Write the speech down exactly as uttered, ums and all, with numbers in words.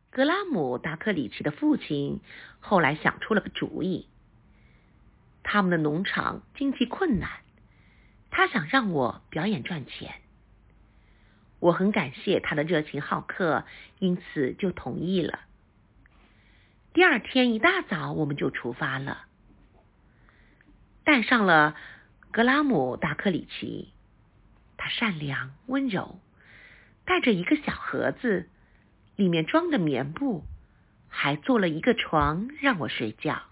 格拉姆·达克里奇的父亲后来想出了个主意。他们的农场经济困难，他想让我表演赚钱。我很感谢他的热情好客，因此就同意了。第二天一大早，我们就出发了，带上了格拉姆·达克里奇。他善良温柔，带着一个小盒子，里面装着棉布，还做了一个床让我睡觉。